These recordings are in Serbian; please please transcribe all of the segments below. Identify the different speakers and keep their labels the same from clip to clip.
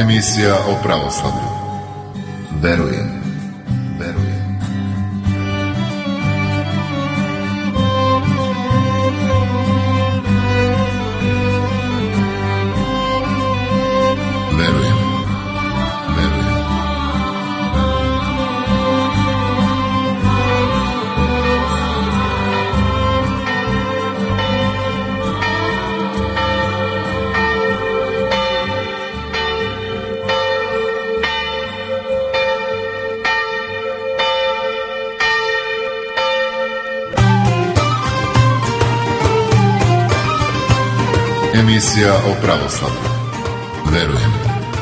Speaker 1: Emisija o pravoslavlju. Verujem. Emisija o pravoslavlju. Verujem.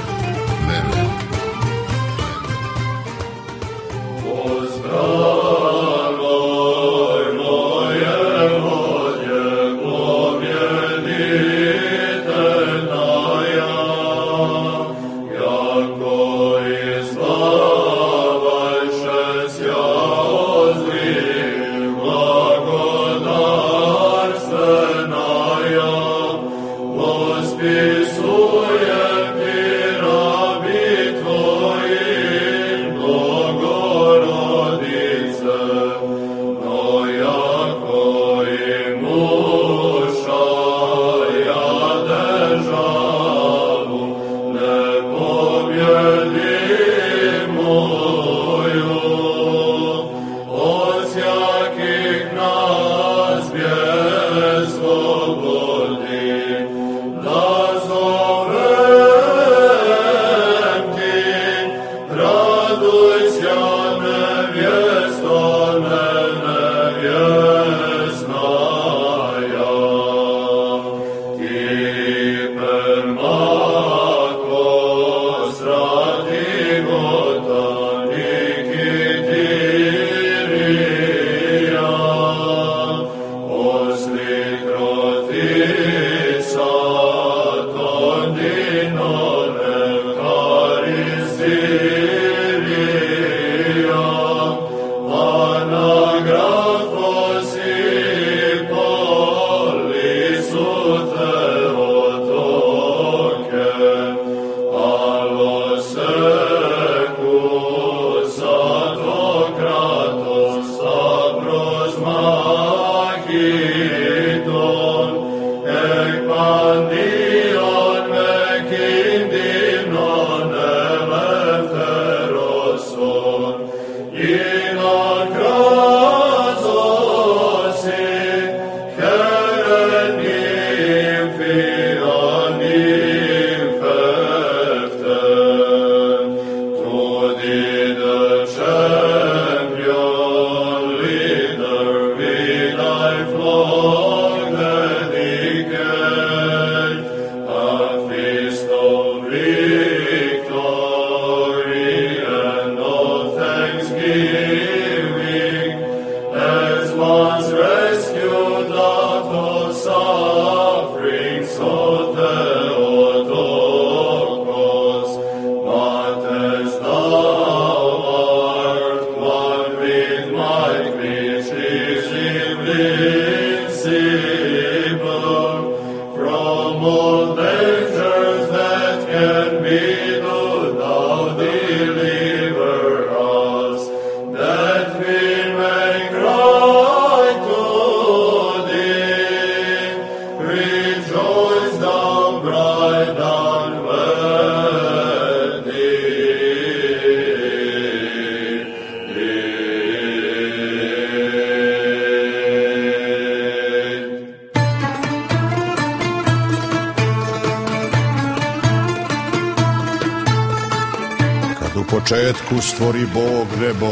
Speaker 2: U početku stvori Bog nebo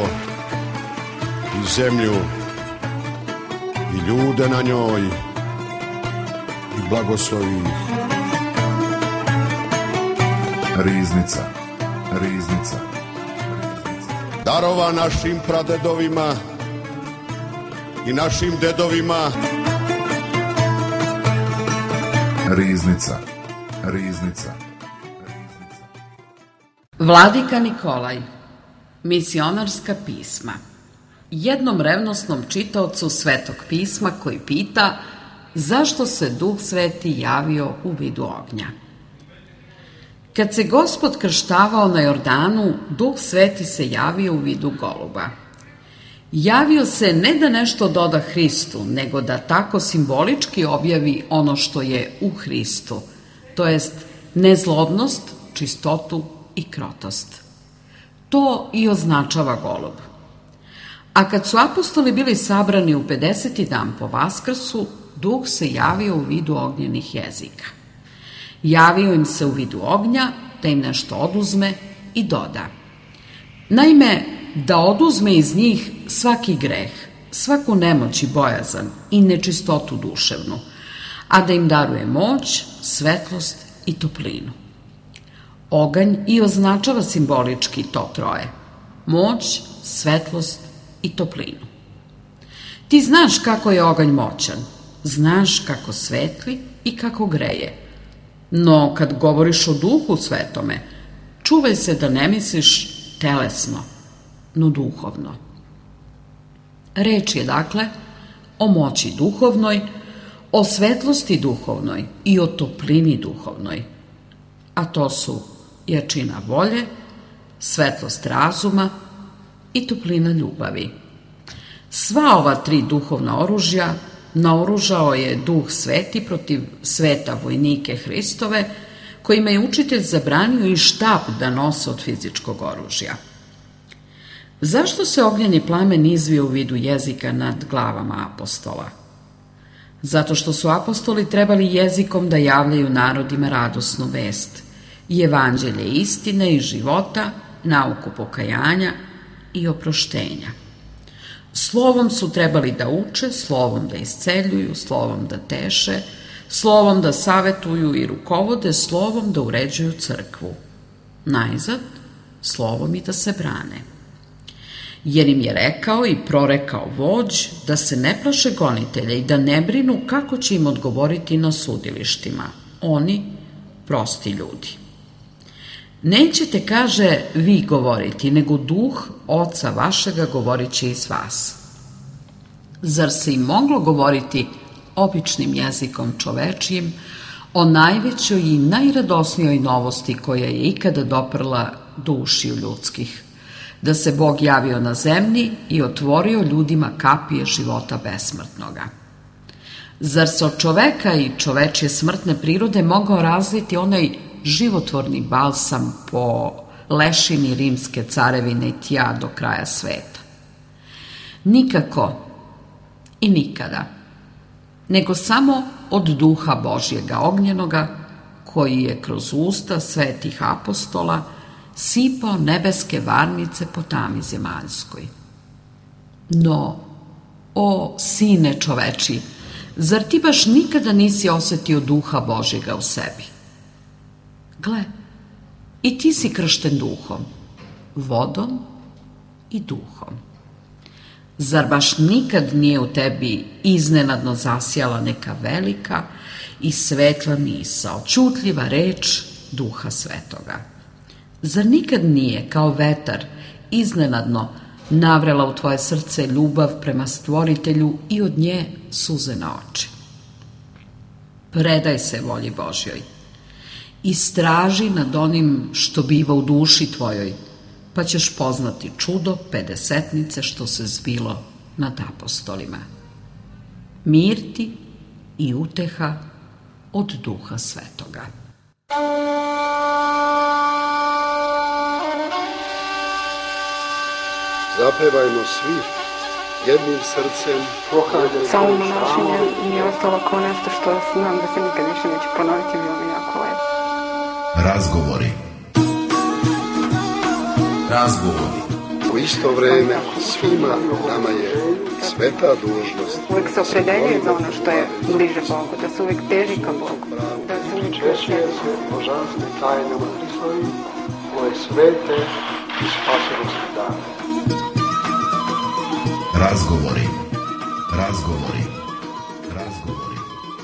Speaker 2: i zemlju i ljude na njoj i blagoslovi ih.
Speaker 1: Riznica.
Speaker 2: Darova našim pradedovima i našim dedovima.
Speaker 1: Riznica.
Speaker 3: Vladika Nikolaj, misionarska pisma. Jednom revnosnom čitaocu Svetog pisma koji pita zašto se Duh Sveti javio u vidu ognja. Kad se Gospod krštavao na Jordanu, Duh Sveti se javio u vidu goluba. Javio se ne da nešto doda Hristu, nego da tako simbolički objavi ono što je u Hristu, to jest nezlobnost, čistotu i krotost. To i označava golub. A kad su apostoli bili sabrani u 50. dan po Vaskrsu, Duh se javio u vidu ognjenih jezika. Javio im se u vidu ognja, da im nešto oduzme i doda. Naime, da oduzme iz njih svaki greh, svaku nemoć i bojazan i nečistotu duševnu, a da im daruje moć, svetlost i toplinu. Oganj i označava simbolički to troje: moć, svetlost i toplinu. Ti znaš kako je oganj moćan, znaš kako svetli i kako greje. No, kad govoriš o Duhu Svetome, čuvaj se da ne misliš telesno, no duhovno. Reč je, dakle, o moći duhovnoj, o svetlosti duhovnoj i o toplini duhovnoj. A to su jačina volje, svetlost razuma i toplina ljubavi. Sva ova tri duhovna oružja naoružao je Duh Sveti protiv sveta vojnike Hristove, kojima je učitelj zabranio i štap da nose od fizičkog oružja. Zašto se ognjeni plamen izvio u vidu jezika nad glavama apostola? Zato što su apostoli trebali jezikom da javljaju narodima radosnu vest, i evanđelje istine i života, nauku pokajanja i oproštenja. Slovom su trebali da uče, slovom da isceljuju, slovom da teše, slovom da savetuju i rukovode, slovom da uređuju crkvu. Najzad, slovom i da se brane. Jer im je rekao i prorekao vođ da se ne plaše gonitelja i da ne brinu kako će im odgovoriti na sudilištima. Oni, prosti ljudi. Nećete, kaže, vi govoriti, nego Duh Oca vašega govorit će iz vas. Zar se im moglo govoriti običnim jezikom čovečijim o najvećoj i najradosnijoj novosti koja je ikada doprla duši ljudskih? Da se Bog javio na zemlji i otvorio ljudima kapije života besmrtnoga. Zar se od čoveka i čovečje smrtne prirode mogao razliti onaj životvorni balsam po lešini rimske carevine i tja do kraja sveta? Nikako i nikada, nego samo od Duha Božjega ognjenoga, koji je kroz usta svetih apostola sipao nebeske varnice po tami zemaljskoj. No, o sine čoveči, zar ti baš nikada nisi osetio Duha Božjega u sebi? Gle, i ti si kršten Duhom, vodom i Duhom. Zar baš nikad nije u tebi iznenadno zasjala neka velika i svetla misao, čutljiva reč Duha Svetoga? Zar nikad nije, kao vetar, iznenadno navrela u tvoje srce ljubav prema Stvoritelju i od nje suze na oči? Predaj se volji Božjoj. Istraži nad onim što biva u duši tvojoj, pa ćeš poznati čudo pedesetnice što se zbilo nad apostolima. Mir ti i uteha od Duha Svetoga.
Speaker 2: Zapevajmo svi jednim srcem.
Speaker 4: Samo našinje mi je ostalo kao nešto što znam da se nikad više neće ponoviti, bilo mi jako lepo.
Speaker 1: Razgovori. Razgovori.
Speaker 2: U isto vreme svima nama je sveta dužnost.
Speaker 4: Uvijek se opredeljuje za ono što je bliže Bogu, da se uvijek teži ka Bogu, da se uvijek
Speaker 5: češljaju se božanstve tajnama Hristovi, koje svete i spasenosti dane.
Speaker 1: Razgovori. Razgovori. Razgovori.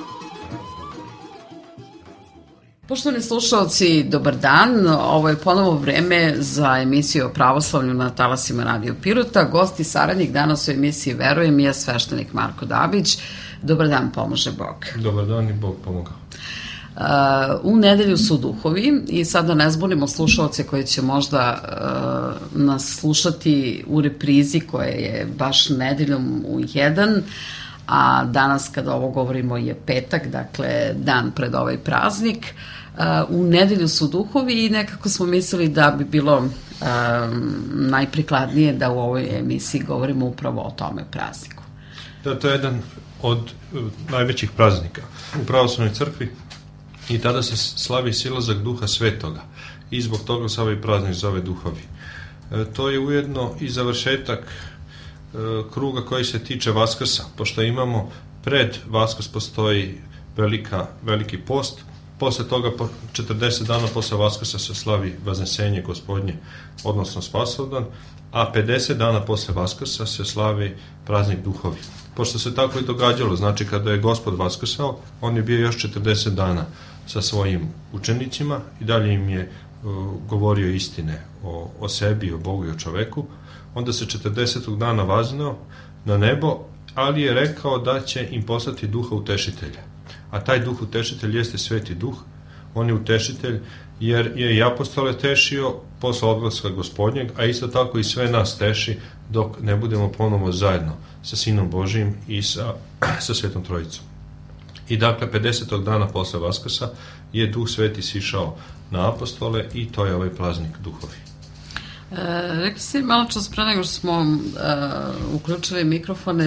Speaker 3: Poštovani slušalci, dobar dan. Ovo je ponovo vreme za emisiju o pravoslavlju na talasima Radio Pirota. Gost i saradnik danas u emisiji Verujem je sveštenik Marko Dabić. Dobar dan, pomože Bog.
Speaker 6: Dobar dan i Bog pomogao.
Speaker 3: U nedelju su duhovi i sad da ne zbunimo slušalce koji će možda nas slušati u reprizi koja je baš nedeljom u 1, a danas kada ovo govorimo je petak, dakle dan pred ovaj praznik. U nedelju su duhovi i nekako smo mislili da bi bilo najprikladnije da u ovoj emisiji govorimo upravo o tome prazniku.
Speaker 6: Da, to je jedan od najvećih praznika u pravoslavnoj crkvi i tada se slavi silazak Duha Svetoga i zbog toga se ovaj praznik zove duhovi. To je ujedno i završetak kruga koji se tiče Vaskrsa, pošto imamo pred Vaskrs postoji veliki post, posle toga 40 dana posle Vaskrsa se slavi Vaznesenje Gospodnje, odnosno Spasovdan, a 50 dana posle Vaskrsa se slavi praznik duhovi. Pošto se tako i događalo, znači kada je Gospod vaskrsao, on je bio još 40 dana sa svojim učenicima i dalje im je govorio istine o sebi, o Bogu i o čoveku. Onda se 40. dana vazneo na nebo, ali je rekao da će im poslati duha utešitelja. A taj duh utešitelj jeste Sveti duh, on je utešitelj jer je i apostole tešio posle odlaska Gospodnjeg, a isto tako i sve nas teši dok ne budemo ponovo zajedno sa Sinom Božijim i sa Svetom Trojicom. I dakle, 50. dana posle Vaskrsa je Duh Sveti sišao na apostole i to je ovaj praznik duhovi.
Speaker 3: Rekli si malo čas pre nego što smo uključili mikrofone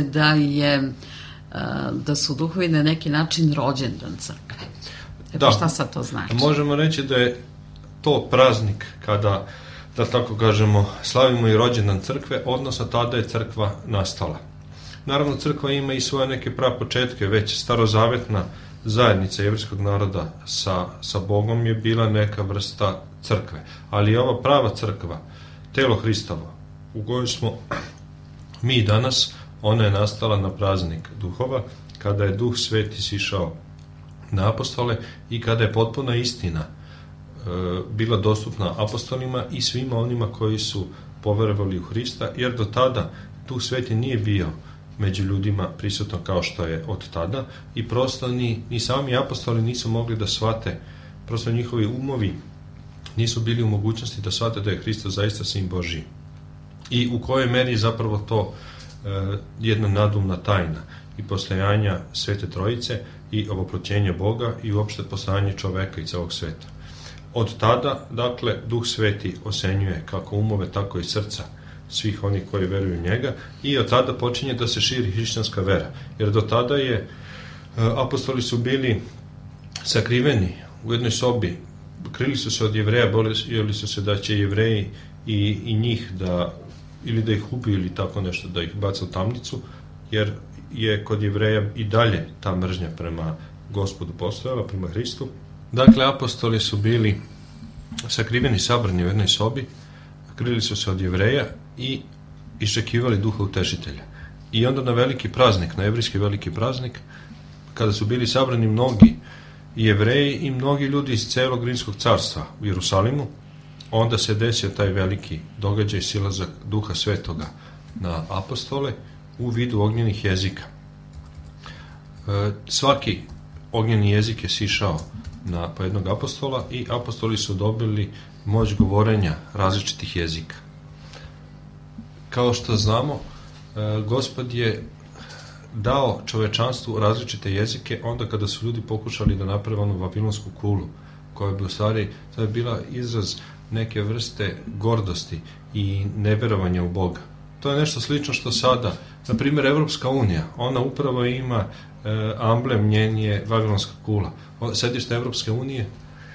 Speaker 3: da su duhovi na neki način rođendan crkve. Da. Šta sad to znači?
Speaker 6: Možemo reći da je to praznik kada, da tako kažemo, slavimo i rođendan crkve, odnosno tada je crkva nastala. Naravno, crkva ima i svoje neke prapočetke, već starozavetna zajednica jevrejskog naroda sa Bogom je bila neka vrsta crkve. Ali ova prava crkva, telo Hristovo, u kojoj smo mi danas, ona je nastala na praznik duhova, kada je Duh Sveti sišao na apostole i kada je potpuna istina bila dostupna apostolima i svima onima koji su poverovali u Hrista, jer do tada Duh Sveti nije bio među ljudima prisutno kao što je od tada i prosto ni sami apostoli nisu mogli da shvate, prosto njihovi umovi nisu bili u mogućnosti da shvate da je Hristos zaista Sin Božiji. I u kojoj meri je zapravo to jedna nadumna tajna i postojanja Svete Trojice i ovoproćenja Boga i uopšte postojanje čoveka i celog sveta. Od tada, dakle, Duh Sveti osenjuje kako umove, tako i srca svih onih koji veruju u njega i od tada počinje da se širi hrišćanska vera. Jer do tada apostoli su bili sakriveni u jednoj sobi, krili su se od Jevreja, bojali su se da će Jevreji i njih ili da ih ubiju ili tako nešto, da ih baca u tamnicu, jer je kod Jevreja i dalje ta mržnja prema Gospodu postojala, prema Hristu. Dakle, apostoli su bili sakriveni, sabrani u jednoj sobi, krili su se od Jevreja i iščekivali Duha utešitelja. I onda na veliki praznik, na jevrijski veliki praznik, kada su bili sabrani mnogi Jevreji i mnogi ljudi iz celog Rimskog carstva u Jerusalimu, onda se desio taj veliki događaj, silazak Duha Svetoga na apostole u vidu ognjenih jezika. Svaki ognjeni jezik je sišao po jednog apostola i apostoli su dobili moć govorenja različitih jezika. Kao što znamo, Gospod je dao čovečanstvu različite jezike onda kada su ljudi pokušali da naprave onu vavilonsku kulu, koja bi u stvari, to je bila izraz neke vrste gordosti i neverovanja u Boga. To je nešto slično što sada, na primjer, Evropska unija, ona upravo ima amblem, njen je vavilonska kula. Sedište Evropske unije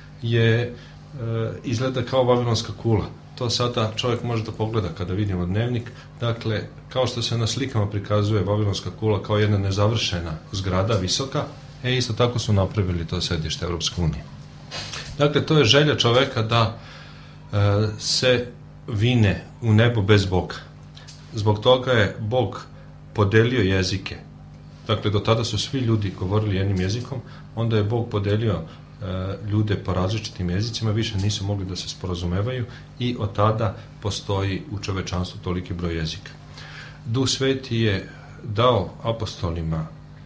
Speaker 6: izgleda kao vavilonska kula. To sada čovjek može da pogleda kada vidimo dnevnik. Dakle, kao što se na slikama prikazuje vavilonska kula kao jedna nezavršena zgrada, visoka, isto tako su napravili to sedište Evropske unije. Dakle, to je želja čoveka da se vine u nebo bez Boga. Zbog toga je Bog podelio jezike. Dakle, do tada su svi ljudi govorili jednim jezikom, onda je Bog podelio ljude po različitim jezicima, više nisu mogli da se sporazumevaju i od tada postoji u čovečanstvu toliki broj jezika. Duh Sveti je dao apostolima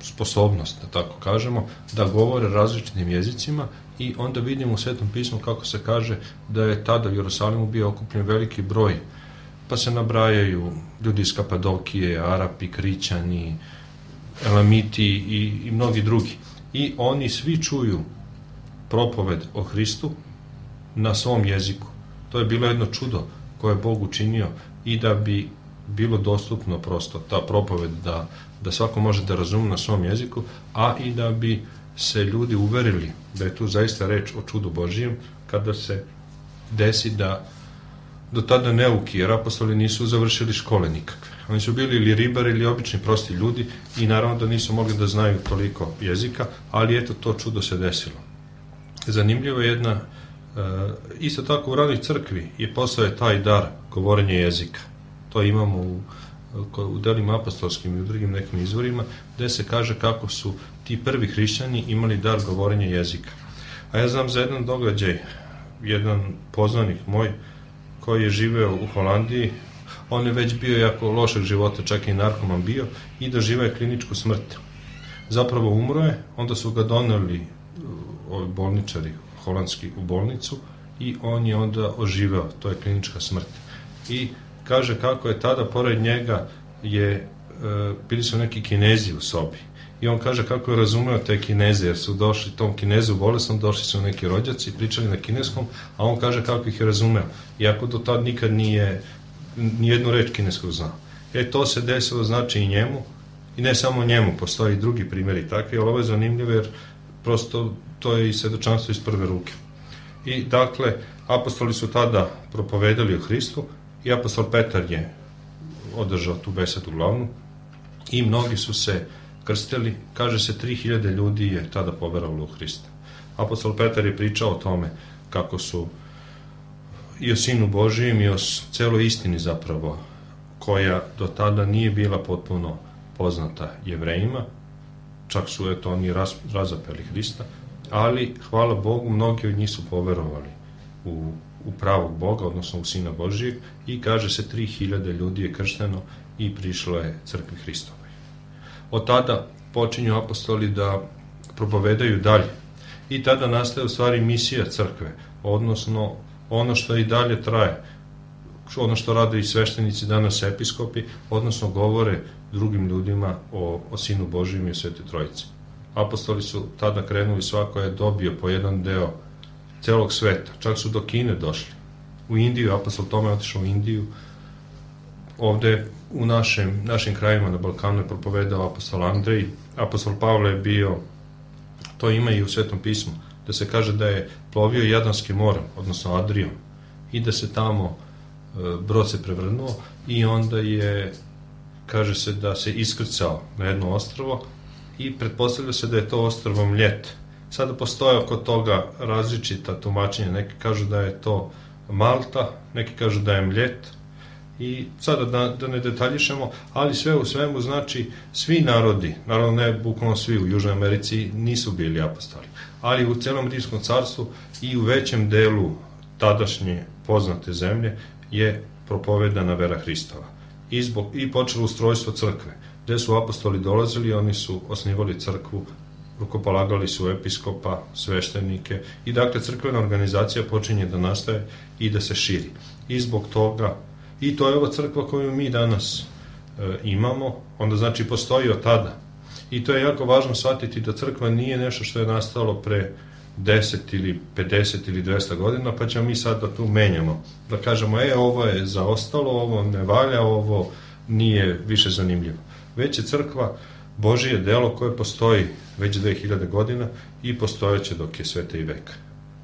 Speaker 6: sposobnost, da tako kažemo, da govore različitim jezicima i onda vidimo u Svetom pismu kako se kaže da je tada u Jerusalimu bio okupljen veliki broj, pa se nabrajaju ljudi iz Kapadokije, Arapi, Krićani, Elamiti i mnogi drugi. I oni svi čuju propoved o Hristu na svom jeziku. To je bilo jedno čudo koje je Bog učinio i da bi bilo dostupno prosto ta propoved da svako može da razume na svom jeziku, a i da bi se ljudi uverili da je tu zaista reč o čudu Božijem, kada se desi da do tada neuki, jer apostoli nisu završili škole nikakve. Oni su bili ili ribari ili obični prosti ljudi i naravno da nisu mogli da znaju toliko jezika, ali eto to čudo se desilo. Zanimljivo je jedna, isto tako u ranoj crkvi je postao taj dar govorenja jezika. To imamo u delima apostolskim i u drugim nekim izvorima, gde se kaže kako su ti prvi hrišćani imali dar govorenja jezika. A ja znam za jedan događaj, jedan poznanik moj koji je živeo u Holandiji, on je već bio jako lošeg života, čak i narkoman bio, i doživao je kliničku smrt. Zapravo umro je, onda su ga doneli ovi bolničari holandski u bolnicu i on je onda oživeo, to je klinička smrt. I kaže kako je tada pored njega bili su neki Kinezi u sobi. I on kaže kako je razumeo te Kineze, jer su došli tom Kinezu bolesnom, došli su neki rođaci, pričali na kineskom, a on kaže kako ih je razumeo. Iako do tad nikad nijednu reč kineskog znao. To se desilo znači i njemu, i ne samo njemu, postoji i drugi primjeri takvi, ali ovo je zanimljivo jer prosto to je i svedočanstvo iz prve ruke. I dakle, apostoli su tada propovedali o Hristu i apostol Petar je održao tu besedu glavnu i mnogi su se krstili, kaže se 3000 ljudi je tada poverovalo u Hrista. Apostol Petar je pričao o tome kako su i o Sinu Božijem i o celoj istini zapravo, koja do tada nije bila potpuno poznata Jevrejima, čak su oni razapeli Hrista, ali hvala Bogu mnogi od njih su poverovali u pravog Boga, odnosno u Sina Božijeg, i kaže se 3000 ljudi je kršteno i prišlo je crkvi Hristovoj. Od tada počinju apostoli da propovedaju dalje i tada nastaje u stvari misija crkve, odnosno ono što i dalje traje, ono što rade i sveštenici danas episkopi, odnosno govore drugim ljudima o Sinu Božijem i o Svetoj Trojici. Apostoli su tada krenuli, svako je dobio po jedan deo celog sveta, čak su do Kine došli. U Indiju, apostol Toma je otišao u Indiju, ovde u našim krajima na Balkanu je propovedao apostol Andrej, apostol Pavle je bio, to ima i u Svetom pismu, da se kaže da je plovio Jadranskim morem, odnosno Adrijom, i da se tamo brod se prevrnuo i onda je, kaže se da se iskrcao na jedno ostrvo i pretpostavlja se da je to ostrvo Mljet. Sada postoje oko toga različita tumačenja, neki kažu da je to Malta, neki kažu da je Mljet, i sada da ne detaljišemo, ali sve u svemu znači svi narodi, naravno ne bukvalno svi u Južnoj Americi nisu bili apostoli, ali u celom Rimskom carstvu i u većem delu tadašnje poznate zemlje je propovedana vera Hristova i počelo ustrojstvo crkve, gde su apostoli dolazili, oni su osnivali crkvu, rukopolagali su episkopa, sveštenike i dakle crkvena organizacija počinje da nastaje i da se širi. I zbog toga, i to je ova crkva koju mi danas imamo, onda znači postoji od tada. I to je jako važno shvatiti da crkva nije nešto što je nastalo pre 10 ili 50 ili 200 godina, pa ćemo mi sad da tu menjamo. Da kažemo, ovo je zaostalo, ovo ne valja, ovo nije više zanimljivo. Već je crkva Božije delo koje postoji već 2000 godina i postojeće dok je sveta i veka.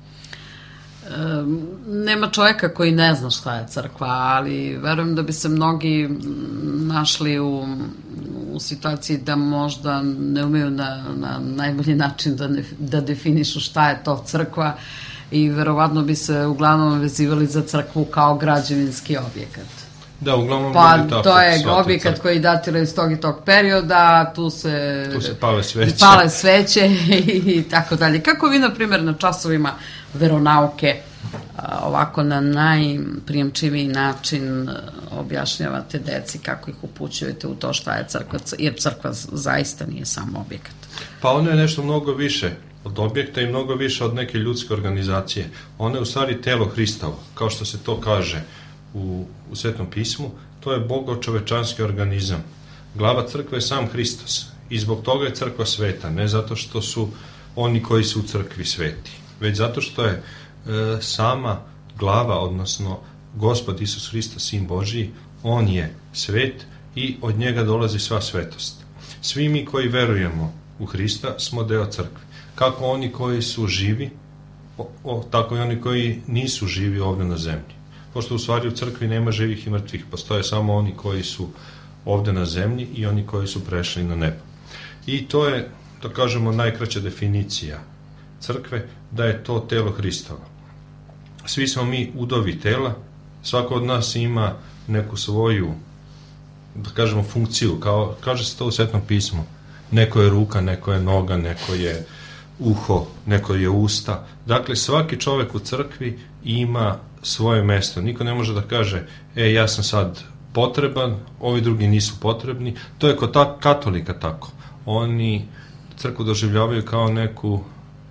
Speaker 3: Nema čovjeka koji ne zna šta je crkva, ali verujem da bi se mnogi našli u situaciji da možda ne umeju na najbolji način da definišu šta je to crkva i verovatno bi se uglavnom vezivali za crkvu kao građevinski objekat.
Speaker 6: Da, uglavnom
Speaker 3: pa to je objekat koji datira iz tog i tog perioda, tu se pale sveće i tako dalje. Kako vi, na primjer, na časovima veronauke ovako na najprijemčiviji način objašnjavate deci, kako ih upućujete u to šta je crkva, jer crkva zaista nije samo objekat.
Speaker 6: Pa ono je nešto mnogo više od objekta i mnogo više od neke ljudske organizacije. Ono je u stvari telo Hristovo, kao što se to kaže u Svetom pismu, to je bogočovečanski organizam. Glava crkve je sam Hristos i zbog toga je crkva sveta, ne zato što su oni koji su u crkvi sveti, već zato što je sama glava, odnosno Gospod Isus Hristos, Sin Božiji, on je svet i od njega dolazi sva svetost. Svi mi koji verujemo u Hrista smo deo crkve. Kako oni koji su živi, tako i oni koji nisu živi ovdje na zemlji. Pošto u stvari u crkvi nema živih i mrtvih, postoje samo oni koji su ovdje na zemlji i oni koji su prešli na nebo. I to je, da kažemo, najkraća definicija crkve, da je to telo Hristova. Svi smo mi udovi tela, svako od nas ima neku svoju, da kažemo, funkciju, kao kaže se to u Svetom pismu. Neko je ruka, neko je noga, neko je uho, neko je usta. Dakle, svaki čovjek u crkvi ima svoje mesto. Niko ne može da kaže, ja sam sad potreban, ovi drugi nisu potrebni. To je kod katolika tako. Oni crkvu doživljavaju kao neku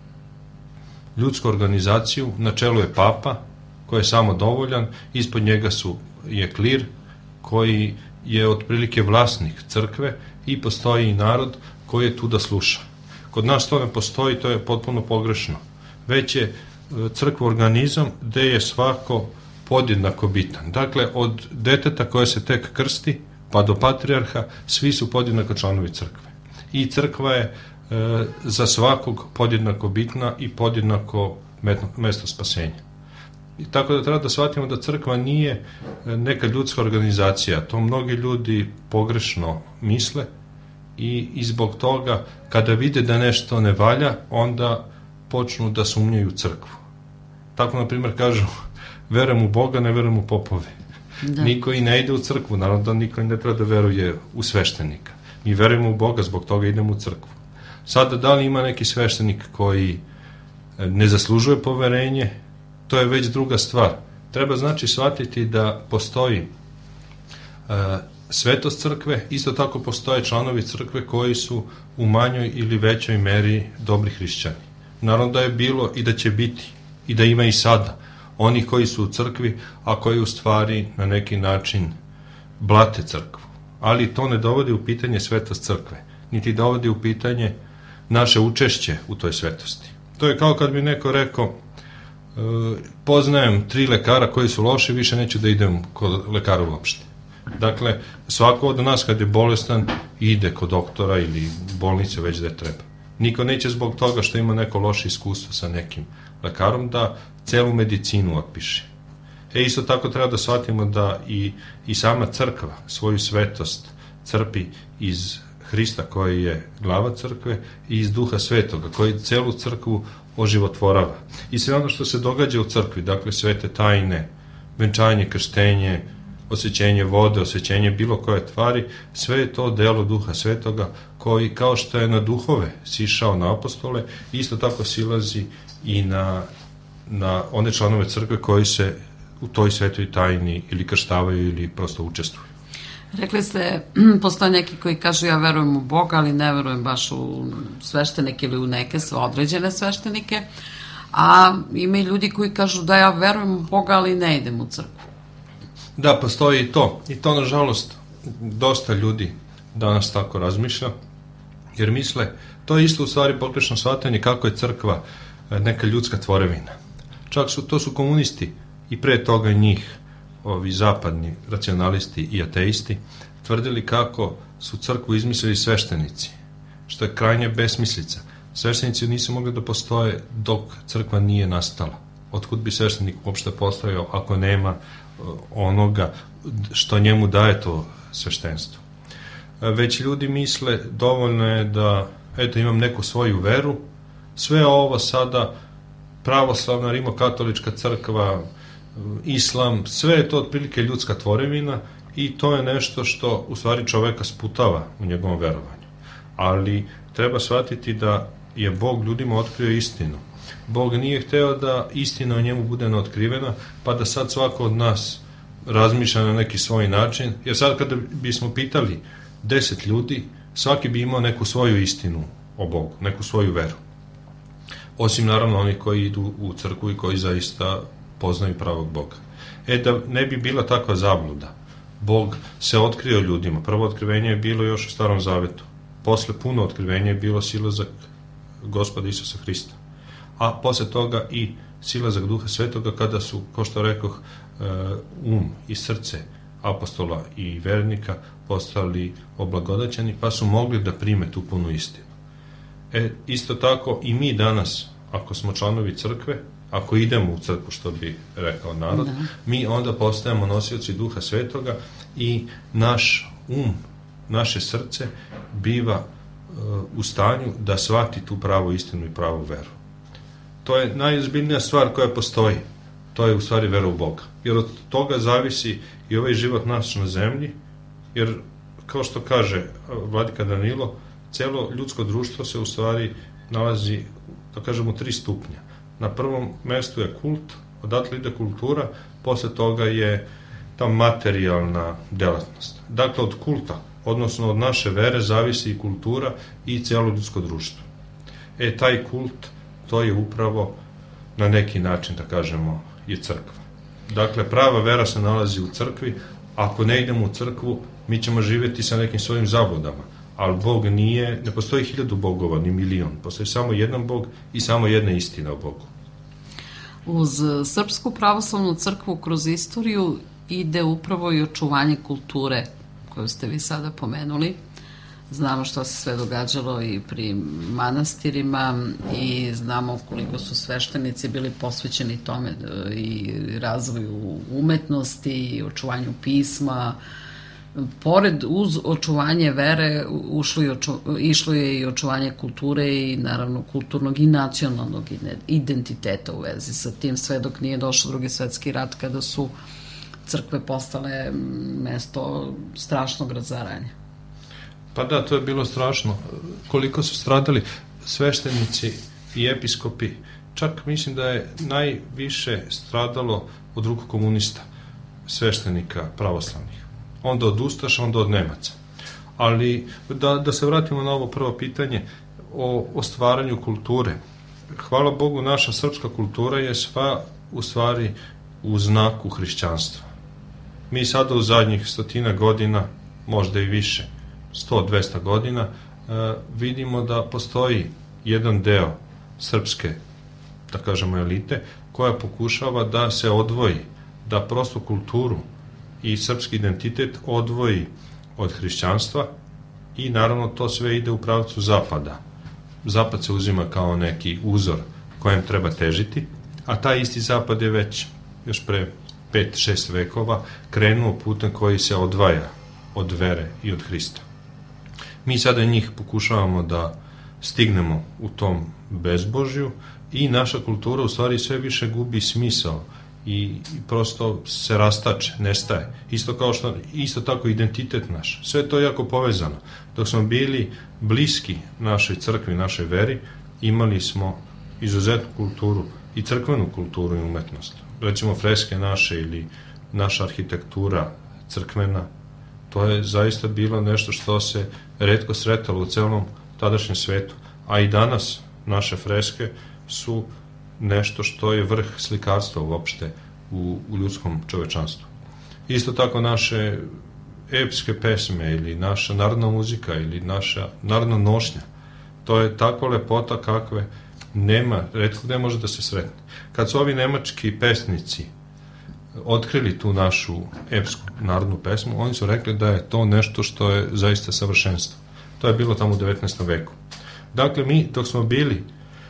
Speaker 6: ljudsku organizaciju, na čelu je papa, koji je samo dovoljan, ispod njega je klir, koji je otprilike vlasnik crkve i postoji i narod koji je tu da sluša. Kod nas to ne postoji, to je potpuno pogrešno. Već je crkva organizam gde je svako podjednako bitan. Dakle, od deteta koje se tek krsti, pa do patrijarha, svi su podjednako članovi crkve. I crkva je za svakog podjednako bitna i podjednako mesto spasenja. I tako da treba da shvatimo da crkva nije neka ljudska organizacija. To mnogi ljudi pogrešno misle i zbog toga kada vide da nešto ne valja, onda počnu da sumnjaju u crkvu. Tako, na primjer, kažu, verujem u Boga, ne verujem u popove. Da. Niko i ne ide u crkvu, naravno da niko i ne treba da veruje u sveštenika. Mi verujemo u Boga, zbog toga idemo u crkvu. Sada, da li ima neki sveštenik koji ne zaslužuje poverenje, to je već druga stvar. Treba znači shvatiti da postoji svetost crkve, isto tako postoje članovi crkve koji su u manjoj ili većoj meri dobri hrišćani. Naravno da je bilo i da će biti i da ima i sada oni koji su u crkvi, a koji u stvari na neki način blate crkvu. Ali to ne dovodi u pitanje svetost crkve, niti dovodi u pitanje naše učešće u toj svetosti. To je kao kad bi neko rekao, poznajem 3 lekara koji su loši, više neću da idem kod lekara uopšte. Dakle, svako od nas kad je bolestan ide kod doktora ili bolnice već da treba. Niko neće zbog toga što ima neko loše iskustvo sa nekim lekarom da celu medicinu otpiše. Isto tako treba da shvatimo da i sama crkva svoju svetost crpi iz Hrista koji je glava crkve i iz Duha Svetoga koji celu crkvu oživotvorava. I sve ono što se događa u crkvi, dakle svete tajne, venčanje, krštenje, osvećenje vode, osvećenje bilo koje tvari, sve je to delo Duha Svetoga koji kao što je na duhove sišao na apostole, isto tako silazi i na one članove crkve koji se u toj svetoj tajni ili krštavaju ili prosto učestvuju.
Speaker 3: Rekli ste, postoje neki koji kažu ja verujem u Boga, ali ne verujem baš u sveštenike ili u neke određene sveštenike, a ima i ljudi koji kažu da ja verujem u Boga, ali ne idem u crkvu.
Speaker 6: Da, postoji i to. I to, nažalost, dosta ljudi danas tako razmišlja, jer misle, to je isto u stvari pogrešno shvatanje kako je crkva neka ljudska tvorevina. Čak to su komunisti i pre toga njih, ovi zapadni racionalisti i ateisti, tvrdili kako su crkvu izmislili sveštenici, što je krajnje besmislica. Sveštenici nisu mogli da postoje dok crkva nije nastala. Otkud bi sveštenik uopšte postojao ako nema onoga što njemu daje to sveštenstvo. Već ljudi misle dovoljno je da imam neku svoju veru, sve ovo sada pravoslavna rimokatolička crkva, islam, sve je to otprilike ljudska tvorevina i to je nešto što u stvari čoveka sputava u njegovom verovanju. Ali treba shvatiti da je Bog ljudima otkrio istinu. Bog nije hteo da istina o njemu bude neotkrivena, pa da sad svako od nas razmišlja na neki svoj način, jer sad kada bismo pitali 10 ljudi, svaki bi imao neku svoju istinu o Bogu, neku svoju veru. Osim naravno onih koji idu u crkvu i koji zaista poznaju pravog Boga. Da ne bi bila takva zabluda, Bog se otkrio ljudima. Prvo otkrivenje je bilo još u Starom Zavetu. Posle puno otkrivenja je bilo silazak Gospoda Isusa Hrista. A posle toga i silazak Duha Svetoga, kada su, kao što rekoh, i srce apostola i vernika postali oblagodaćeni, pa su mogli da prime tu punu istinu. Isto tako i mi danas, ako smo članovi crkve, ako idemo u crkvu, što bi rekao narod, mi onda postajemo nosioci Duha Svetoga i naš naše srce biva u stanju da shvati tu pravu istinu i pravu veru. To je najozbiljnija stvar koja postoji. To je u stvari vera u Boga. Jer od toga zavisi i ovaj život naš na zemlji, jer kao što kaže vladika Danilo, celo ljudsko društvo se u stvari nalazi, da kažemo, 3 stupnja. Na prvom mestu je kult, odatle ide kultura, posle toga je ta materijalna delatnost. Dakle, od kulta, odnosno od naše vere, zavisi i kultura i celo ljudsko društvo. Taj kult, to je upravo na neki način, da kažemo, je crkva. Dakle, prava vera se nalazi u crkvi. Ako ne idemo u crkvu, mi ćemo živjeti sa nekim svojim zabludama. Ali Bog nije, ne postoji 1000 bogova, ni milion. Postoji samo jedan Bog i samo jedna istina o Bogu.
Speaker 3: Uz Srpsku pravoslavnu crkvu kroz istoriju ide upravo i očuvanje kulture koju ste vi sada pomenuli. Znamo što se sve događalo i pri manastirima i znamo koliko su sveštenici bili posvećeni tome i razvoju umetnosti i očuvanju pisma. Pored, uz očuvanje vere išlo je i očuvanje kulture i naravno kulturnog i nacionalnog identiteta u vezi sa tim, sve dok nije došao Drugi svetski rat, kada su crkve postale mesto strašnog razaranja.
Speaker 6: Pa da, to je bilo strašno. Koliko su stradali sveštenici i episkopi, čak mislim da je najviše stradalo od ruku komunista, sveštenika pravoslavnih. Onda od Ustaša, onda od Nemaca. Ali da se vratimo na ovo prvo pitanje o stvaranju kulture. Hvala Bogu, naša srpska kultura je sva u stvari u znaku hrišćanstva. Mi sada u zadnjih 100 godina, možda i više, 100-200 godina, vidimo da postoji jedan deo srpske, da kažemo, elite, koja pokušava da se odvoji, da prosto kulturu i srpski identitet odvoji od hrišćanstva i naravno to sve ide u pravcu zapada. Zapad se uzima kao neki uzor kojem treba težiti, a taj isti zapad je već još pre 5-6 vekova krenuo putem koji se odvaja od vere i od Hrista. Mi sada njih pokušavamo da stignemo u tom bezbožju i naša kultura u stvari sve više gubi smisao i prosto se rastače, nestaje. Isto tako identitet naš. Sve to je jako povezano. Dok smo bili bliski našoj crkvi, našoj veri, imali smo izuzetnu kulturu i crkvenu kulturu i umetnost. Recimo freske naše ili naša arhitektura crkvena, to je zaista bilo nešto što se retko sretalo u celom tadašnjem svetu. A i danas naše freske su nešto što je vrh slikarstva uopšte u ljudskom čovečanstvu. Isto tako naše epske pesme ili naša narodna muzika ili naša narodna nošnja, to je tako lepota kakve nema, retko gde može da se sretne. Kad su ovi nemački pesnici otkrili tu našu epsku narodnu pesmu, oni su rekli da je to nešto što je zaista savršenstvo. To je bilo tamo u 19. veku. Dakle, mi dok smo bili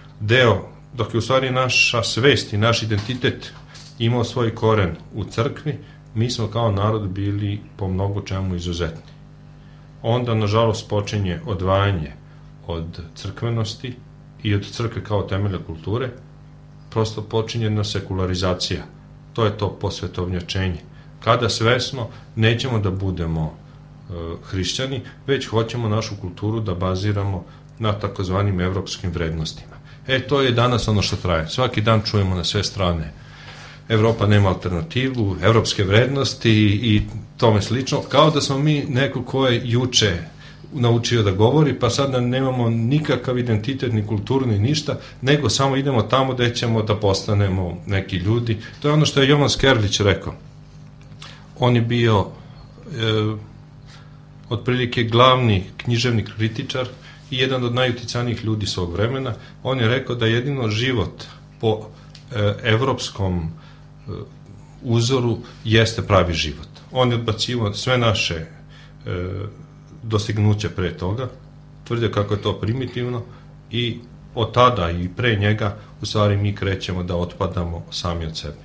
Speaker 6: dok je u stvari naša svest i naš identitet imao svoj koren u crkvi, mi smo kao narod bili po mnogo čemu izuzetni. Onda, nažalost, počinje odvajanje od crkvenosti i od crkve kao temelja kulture, prosto počinje jedna sekularizacija. To je to posvetovnjačenje. Kada svesno nećemo da budemo hrišćani, već hoćemo našu kulturu da baziramo na takozvanim evropskim vrednostima. To je danas ono što traje. Svaki dan čujemo na sve strane Evropa nema alternativu, evropske vrednosti i tome slično, kao da smo mi neko ko je juče naučio da govori, pa sad nemamo nikakav identitet, ni kulturni, ništa, nego samo idemo tamo gde ćemo da postanemo neki ljudi. To je ono što je Jovan Skerlić rekao. On je bio otprilike glavni književni kritičar i jedan od najuticajnijih ljudi svog vremena. On je rekao da jedino život po evropskom uzoru jeste pravi život. On je odbacivo sve naše dostignuće pre toga, tvrdio kako je to primitivno i od tada i pre njega u stvari mi krećemo da otpadamo sami od sebe.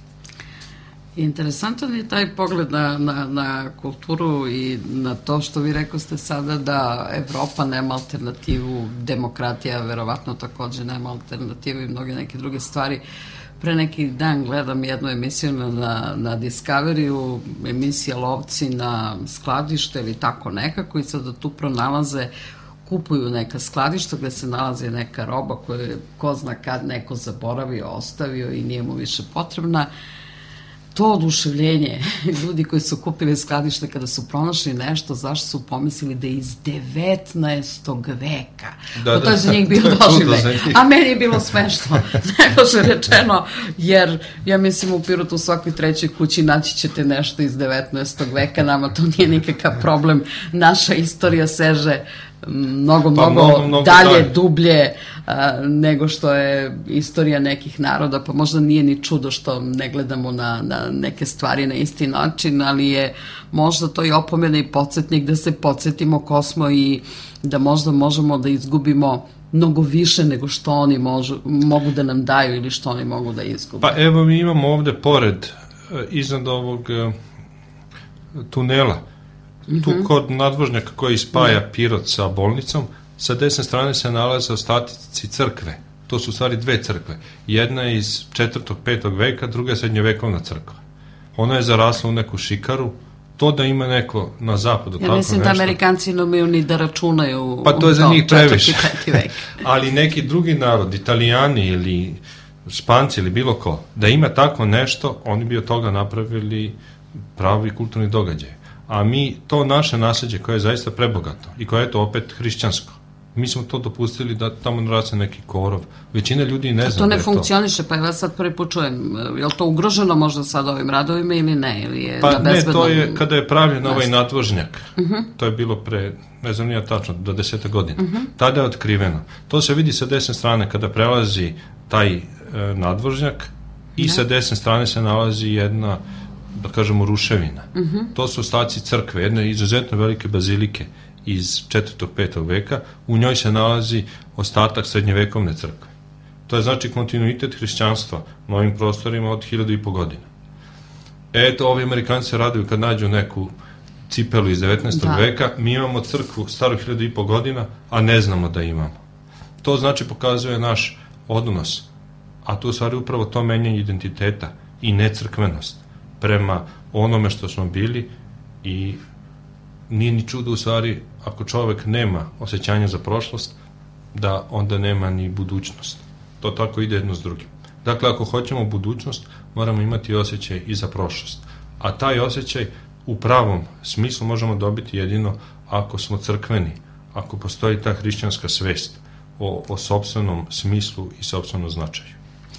Speaker 3: Interesantan je taj pogled na kulturu i na to što vi rekao ste sada da Evropa nema alternativu, demokratija verovatno takođe nema alternativu i mnoge neke druge stvari. Pre neki dan gledam jednu emisiju na Discoveryu, emisija Lovci na skladište ili tako nekako i sada tu pronalaze, kupuju neka skladišta gde se nalazi neka roba koju je ko zna kad neko zaboravio, ostavio i nije mu više potrebna. To oduševljenje ljudi koji su kupili skladište kada su pronašli nešto, zašto su pomislili da je iz 19. veka. To je za njih bio doživljaj. A meni je bilo smešno, najbolje rečeno, jer ja mislim u Pirotu u svakoj trećoj kući naći ćete nešto iz 19. veka, nama to nije nikakav problem. Naša istorija seže mnogo dalje, dublje nego što je istorija nekih naroda, pa možda nije ni čudo što ne gledamo na neke stvari na isti način, ali je možda to i opomena i podsjetnik da se podsjetimo ko smo i da možda možemo da izgubimo mnogo više nego što oni mogu da nam daju ili što oni mogu da izgube.
Speaker 6: Pa evo mi imamo ovde pored, iznad ovog tunela, tu kod nadvožnjaka koji spaja Pirot sa bolnicom, sa desne strane se nalaze ostatici crkve. To su u stvari dve crkve. Jedna je iz 4. 5. veka, druga je srednjovekovna crkva. Ona je zarasla u neku šikaru. To da ima neko na zapadu,
Speaker 3: ja mislim da Amerikanci ne umiju ni da računaju
Speaker 6: pa to je za njih previše. Ali neki drugi narod, Italijani ili Španci ili bilo ko, da ima tako nešto, oni bi od toga napravili pravi kulturni događaj. A mi, to naše nasleđe koje je zaista prebogato i koje je to opet hrišćansko, mi smo to dopustili da tamo naraste neki korov. Većina ljudi ne zna
Speaker 3: da je to. To ne funkcioniše, pa ja sad prvi put čujem. Je li to ugroženo možda sad ovim radovima ili ne? Ili je
Speaker 6: pa ne, to je kada je pravljen ovaj nadvožnjak. To je bilo pre, ne znam nije tačno, do 10 godina. Tada je otkriveno. To se vidi sa desne strane kada prelazi taj nadvožnjak i sa desne strane se nalazi jedna, da kažemo, ruševina. To su ostaci crkve, jedne izuzetno velike bazilike iz 4. 5. veka, u njoj se nalazi ostatak srednjevekovne crkve. To je znači kontinuitet hrišćanstva na ovim prostorima od 1500 godina. Eto, ovi Amerikanci se raduju kad nađu neku cipelu iz 19. veka, mi imamo crkvu staru 1500 godina, a ne znamo da imamo. To znači pokazuje naš odnos, a to u stvari upravo to menjanje identiteta i necrkvenost prema onome što smo bili i nije ni čudo u stvari ako čovek nema osjećanja za prošlost, da onda nema ni budućnost. To tako ide jedno s drugim. Dakle, ako hoćemo budućnost, moramo imati osjećaj i za prošlost. A taj osjećaj u pravom smislu možemo dobiti jedino ako smo crkveni, ako postoji ta hrišćanska svest o sopstvenom smislu i sopstvenom značaju.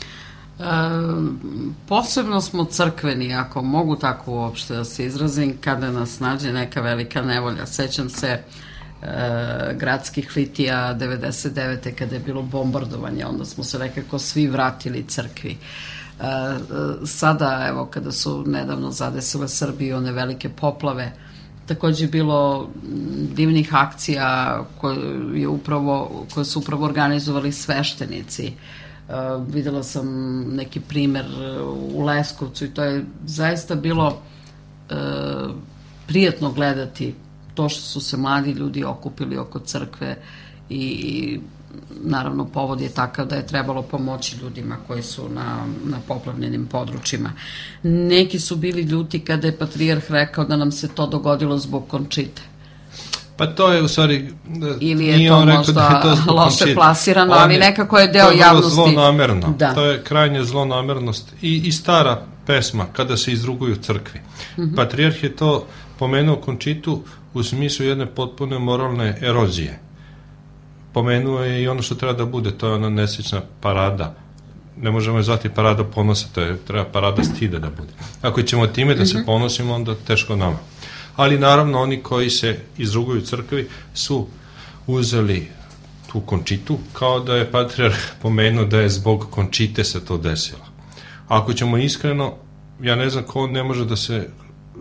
Speaker 3: Posebno smo crkveni, ako mogu tako uopšte da se izrazim, kada nas nađe neka velika nevolja. Sećam se gradskih litija 99. kada je bilo bombardovanje, onda smo se nekako svi vratili crkvi. Sada, evo, kada su nedavno zadesile Srbiju one velike poplave, takođe je bilo divnih akcija koje su upravo organizovali sveštenici. Videla sam neki primer u Leskovcu i to je zaista bilo prijatno gledati to što su se mladi ljudi okupili oko crkve i naravno povod je takav da je trebalo pomoći ljudima koji su na poplavljenim područjima. Neki su bili ljuti kada je patrijarh rekao da nam se to dogodilo zbog Končite.
Speaker 6: Pa to je u stvari...
Speaker 3: Ili je to možda loše plasirano, ali nekako je deo javnosti.
Speaker 6: To je zlonamerno.
Speaker 3: Da.
Speaker 6: To je krajnje zlonamernost. I stara pesma, kada se izruguju crkvi. Patrijarh je to pomenuo Končitu u smislu jedne potpune moralne erozije. Pomenuo je i ono što treba da bude, to je ona nesrećna parada. Ne možemo je zvati parada ponosa, to je treba parada stida da bude. Ako ćemo time da se ponosimo, onda teško nama. Ali naravno oni koji se izruguju crkvi su uzeli tu Končitu, kao da je patrijarh pomenuo da je zbog Končite se to desilo. Ako ćemo iskreno, ja ne znam ko ne može da se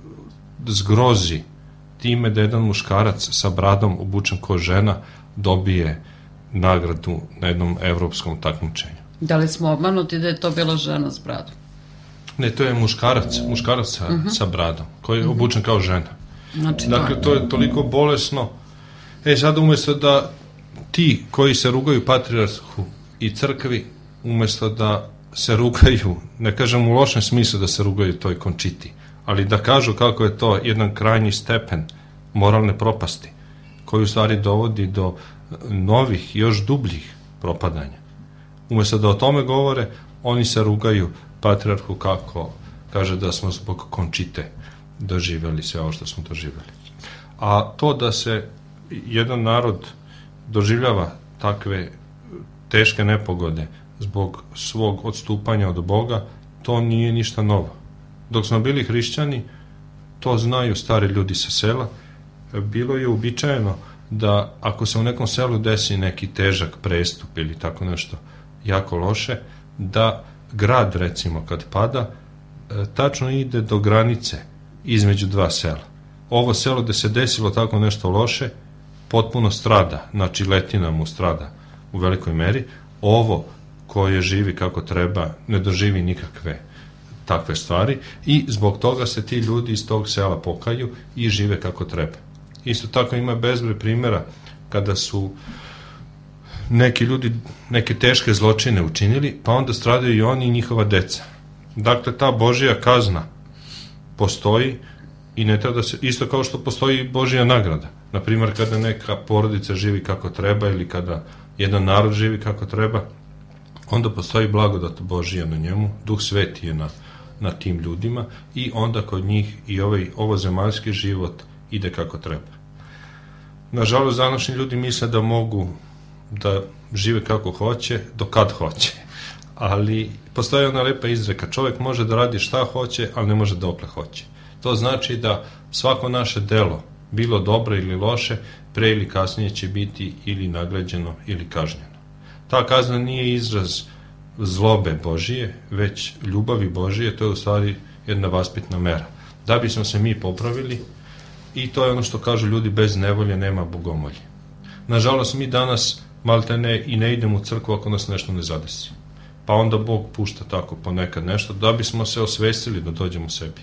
Speaker 6: zgrozi time da jedan muškarac sa bradom obučen kao žena dobije nagradu na jednom evropskom takmičenju.
Speaker 3: Da li smo obmanuti da je to bila žena s bradom?
Speaker 6: Ne, to je muškarac sa bradom, koji je obučen kao žena.
Speaker 3: Znači,
Speaker 6: dakle, to je toliko bolesno. Sada umjesto da ti koji se rugaju patrijarhu i crkvi, umjesto da se rugaju, ne kažem u lošem smislu da se rugaju toj Končiti, ali da kažu kako je to jedan krajnji stepen moralne propasti, koji u stvari dovodi do novih, još dubljih propadanja. Umjesto da o tome govore, oni se rugaju patrijarhu kako kaže da smo zbog Končite doživjeli sve ovo što smo doživjeli. A to da se jedan narod doživljava takve teške nepogode zbog svog odstupanja od Boga, to nije ništa novo. Dok smo bili hrišćani, to znaju stari ljudi sa sela, bilo je uobičajeno da ako se u nekom selu desi neki težak prestup ili tako nešto jako loše, da grad, recimo, kad pada, tačno ide do granice između dva sela. Ovo selo gde se desilo tako nešto loše, potpuno strada, znači letina mu strada u velikoj meri, ovo koje živi kako treba ne doživi nikakve takve stvari i zbog toga se ti ljudi iz tog sela pokaju i žive kako treba. Isto tako ima bezbroj primjera kada su neki ljudi neke teške zločine učinili, pa onda stradaju i oni i njihova deca. Dakle, ta Božja kazna postoji i ne treba da se, isto kao što postoji Božja nagrada. Naprimjer, kada neka porodica živi kako treba ili kada jedan narod živi kako treba, onda postoji blagodat Božja na njemu, Duh Sveti je na tim ljudima i onda kod njih i ovo zemaljski život ide kako treba. Nažalost, današnji ljudi misle da mogu da žive kako hoće, do kad hoće. Ali postoji ona lepa izreka, čovjek može da radi šta hoće, ali ne može dokle hoće. To znači da svako naše delo, bilo dobro ili loše, pre ili kasnije će biti ili nagrađeno ili kažnjeno. Ta kazna nije izraz zlobe Božije, već ljubavi Božije, to je u stvari jedna vaspitna mera. Da bismo se mi popravili, i to je ono što kažu ljudi, bez nevolje nema bogomolje. Nažalost, mi danas maltene i ne idemo u crkvu ako nas nešto ne zadesi. Pa onda Bog pušta tako ponekad nešto, da bismo se osvestili da dođemo sebi.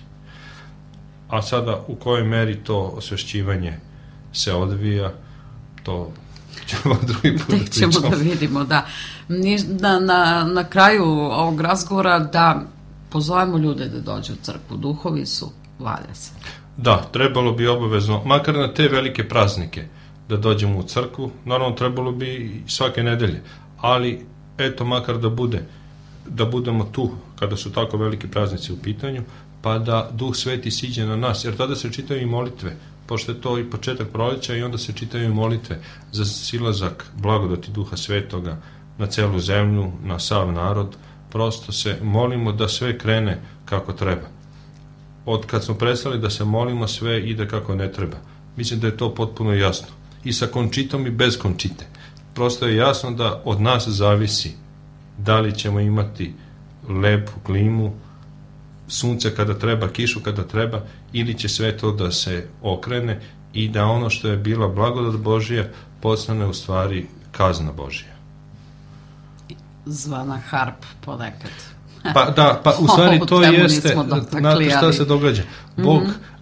Speaker 6: A sada u kojoj meri to osvešćivanje se odvija, to ćemo drugi put da pričamo.
Speaker 3: Ćemo da vidimo, da. Na kraju ovog razgovora da pozovemo ljude da dođu u crkvu. Duhovi su, valja se.
Speaker 6: Da, trebalo bi obavezno, makar na te velike praznike, da dođemo u crkvu. Naravno, trebalo bi i svake nedelje, ali eto, makar da budemo tu kada su tako veliki praznici u pitanju, pa da Duh Sveti siđe na nas, jer tada se čitaju i molitve, pošto je to i početak proleća i onda se čitaju i molitve za silazak blagodati Duha Svetoga na celu zemlju, na sav narod. Prosto se molimo da sve krene kako treba. Od kad smo prestali da se molimo, sve ide kako ne treba. Mislim da je to potpuno jasno. I sa Končitom i bez Končite. Prosto je jasno da od nas zavisi da li ćemo imati lepu klimu, sunce kada treba, kišu kada treba, ili će sve to da se okrene i da ono što je bila blagodat Božija postane u stvari kazna Božija.
Speaker 3: Zvana harp ponekad.
Speaker 6: Pa u stvari to jeste, šta se događa. Bog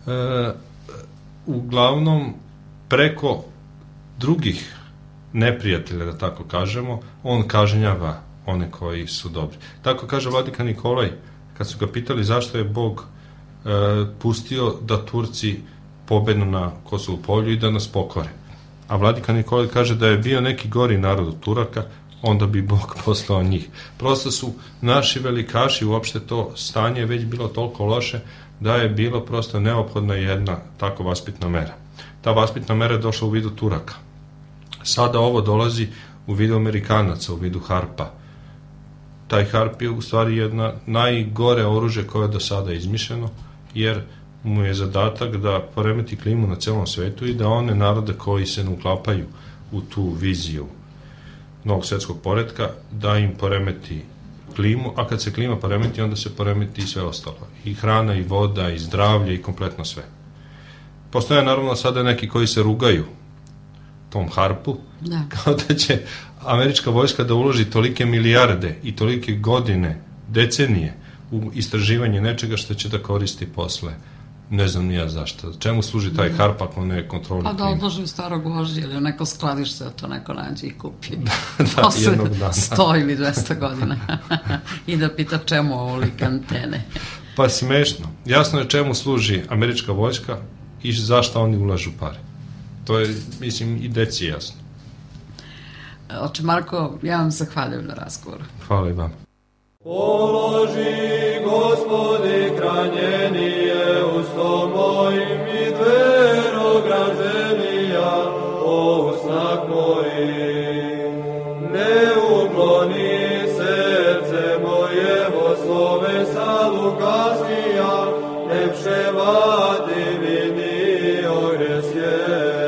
Speaker 6: uglavnom preko drugih neprijatelja, da tako kažemo, on kažnjava one koji su dobri. Tako kaže vladika Nikolaj, kad su ga pitali zašto je Bog pustio da Turci pobednu na Kosovu polju i da nas pokore. a vladika Nikolaj kaže da je bio neki gori narod od Turaka, onda bi Bog poslao njih. Prosto su naši velikaši, uopšte to stanje je već bilo toliko loše da je bilo prosto neophodna jedna tako vaspitna mera. Ta vaspitna mera je došla u vidu Turaka. Sada ovo dolazi u vidu Amerikanaca, u vidu harpa. Taj harp je u stvari jedna najgore oružje koje je do sada izmišljeno, jer mu je zadatak da poremeti klimu na celom svetu i da one narode koji se ne uklapaju u tu viziju novog svetskog poretka, da im poremeti klimu, a kad se klima poremeti, onda se poremeti i sve ostalo. I hrana, i voda, i zdravlje, i kompletno sve. Postoje naravno sada neki koji se rugaju tom harpu, kao da će američka vojska da uloži tolike milijarde i tolike godine, decenije u istraživanje nečega što će da koristi posle. Ne znam ni ja zašto. Čemu služi taj harp ako ne kontroli klimu?
Speaker 3: Pa da odloži u staro gvožđe ili u neko skladište, to neko nađe i kupi.
Speaker 6: Da, jednog dana.
Speaker 3: 100 ili 200 godina. I da pita čemu ovolike antene.
Speaker 6: Pa smešno. Jasno je čemu služi američka vojska i zašto oni ulažu pare. To je, mislim, i deci jasno.
Speaker 3: Oče Marko, ja vam zahvaljujem na razgovoru.
Speaker 6: Hvala i vam.
Speaker 7: Položi, Gospodi, kranjenije ustom mojim i dvero građenija o usnak mojim. Ne ukloni srce moje vo slove salukasnija, ne pševati mi ni ogresje.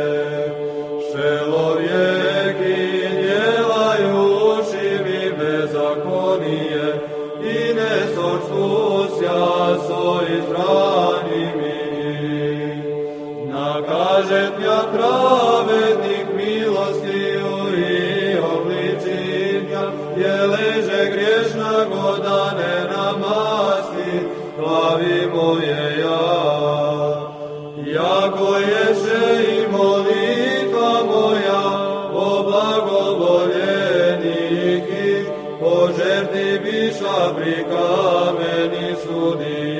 Speaker 7: Šelovjek i djelajući mi bezakonije, i ne sočtusja so izbrani mi. Nakažet mja pravednik milostiju i obličit mja, je leže griješna godane namasti glavi moje ja. Jako ješe i molitva moja o blagovoljenih i po žrtvi biša pri kameni sudi.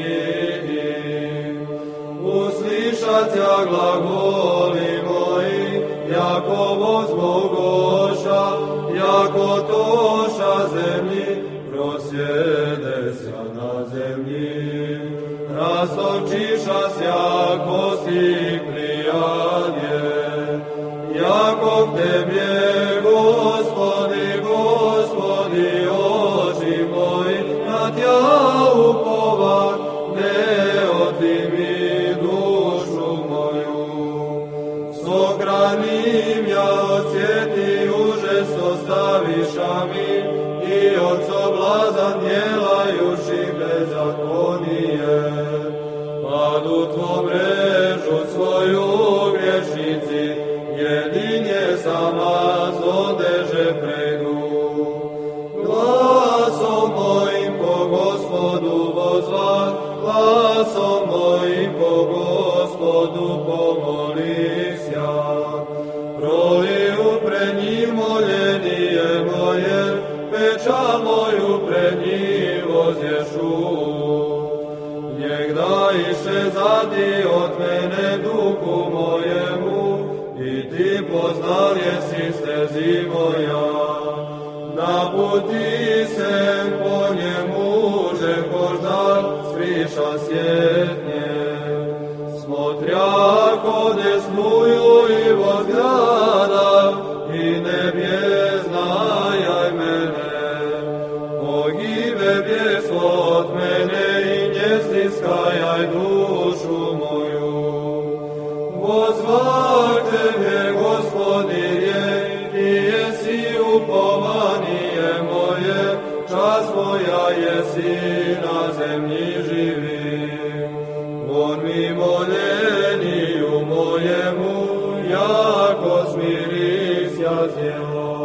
Speaker 7: Uslišat ja glagoli moji, jako voz Bogoša, jako toša zemlji, prosjede sja na zemlji. Rastočiša sja kosti prijadje, jako k tebje, Gospodi, Gospodi, oči moji, na tja upovat, ne otimi dušu moju. Sokranim ja od sjeti užesto staviša mi, i od soblazan djelajuši bezakonije. Pad u tvom mrežu svoju griješnici, jedinje sama zodeže predu. Glasom mojim po Gospodu vozvat, glasom mojim po Gospodu pomolisja. Proliju pred njim moljenije moje, pečal moju pred njim vozješu. Njeg da iše zadi od mene duhu mojemu, i ti poznal jesi stezi moja. Naputi se po njemu, že koždar spriša sjetnje. Smotrjako desnuju i vozgrada, i nebje znajaj mene. Pogibe bjeso od mene i nje stiskajaj dušu moju. Vozvak tebe, Gospodine, ti jesi upovanje moje, čas moja jesi na zemlji živi. On mi moljeniju mojemu, jako smiris ja zjelo.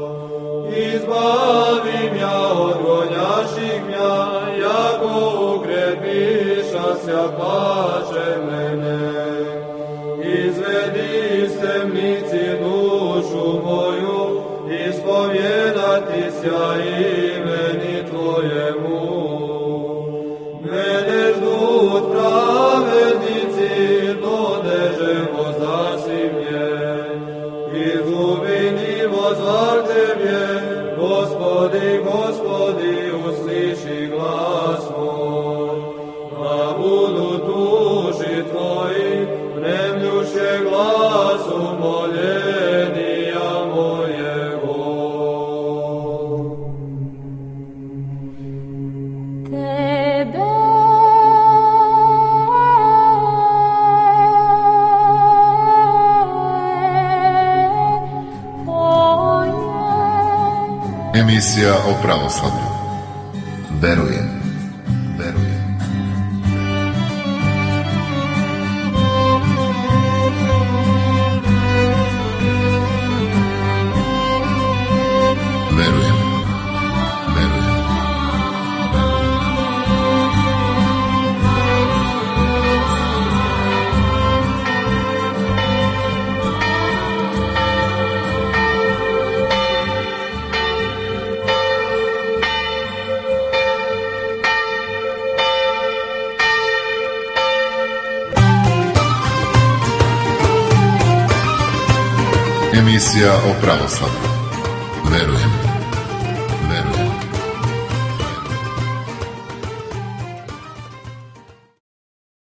Speaker 7: Izbavim ja od gonjaših mja, jako ukrepiša sja pače mene. Izvedi s temnici dušu moju, ispovjedati sja imeni Tvojemu. Mene ždut pravednici, dodeže vozdasi mnje,
Speaker 1: Emisija o pravoslavlju. Verujem. Emisija o pravoslavlju. Verujem.